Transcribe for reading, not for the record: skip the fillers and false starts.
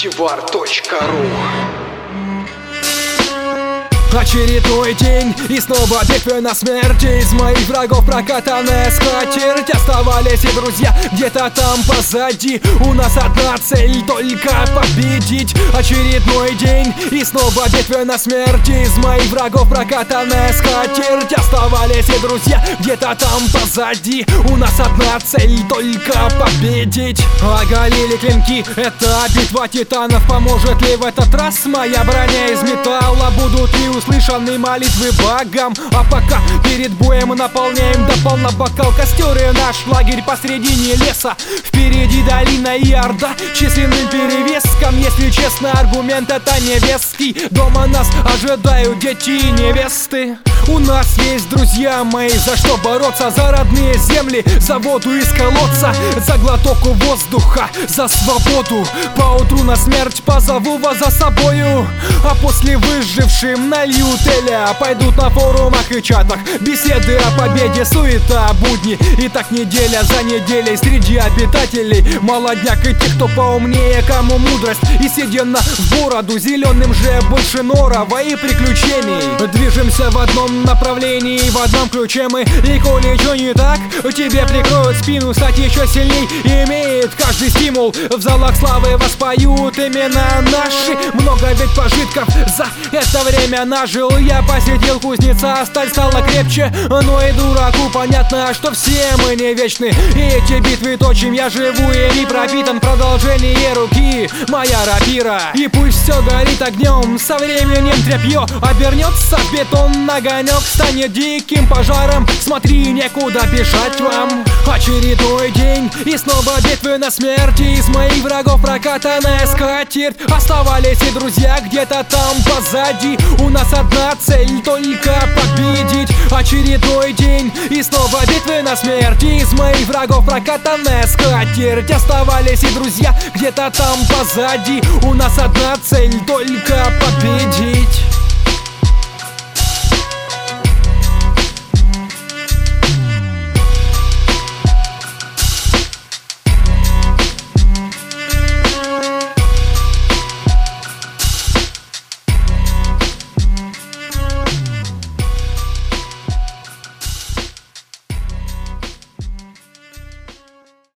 Антивар.ру. Очередной день, и снова битвы на смерть. Из моих врагов прокатанная скатерть. Оставались и друзья где-то там позади. У нас одна цель, только победить. Очередной день, и снова битвы на смерть. Из моих врагов прокатанная скатерть. Оставались и друзья где-то там позади. У нас одна цель, только победить. Оголили клинки, это битва титанов. Поможет ли в этот раз моя броня из металла? Будут ли услышаны молитвы богам? А пока перед боем мы наполняем до полна бокал. Костер и наш лагерь посредине леса. Впереди долина и орда численным перевеском. Если честно, аргумент это невестский. Дома нас ожидают дети и невесты. У нас есть друзья мои, за что бороться. За родные земли, за воду из колодца, за глоток воздуха, за свободу. Поутру на смерть позову вас за собою. А после выжившим нальют эля. Пойдут на форумах и чатах беседы о победе, суета, будни. И так неделя за неделей среди обитателей молодняк и тех, кто поумнее, кому мудрость и седина в бороду. Зеленым же больше норова и приключений. Движемся в одном направлении, в одном ключе мы. И коли что не так, тебе прикроют спину. Стать еще сильней имеет каждый стимул. В залах славы воспоют имена наши. Много ведь пожитков за это время нажил. Я посетил кузнеца, сталь стала крепче. Но и дураку понятно, что все мы не вечны. И эти битвы точим, я живу и не пропитан. Продолжение руки, моя рапира. И пусть все горит огнем, со временем тряпье обернется в бетон. Огонек станет диким пожаром. Смотри, некуда бежать вам. Очередной день, и снова битвы на смерть. Из моих врагов прокатанная скатерть. Оставались и друзья где-то там позади. У нас одна цель, только победить. Очередной день, и снова битвы на смерть. Из моих врагов прокатанная скатерть. Оставались и друзья где-то там позади. У нас одна цель, только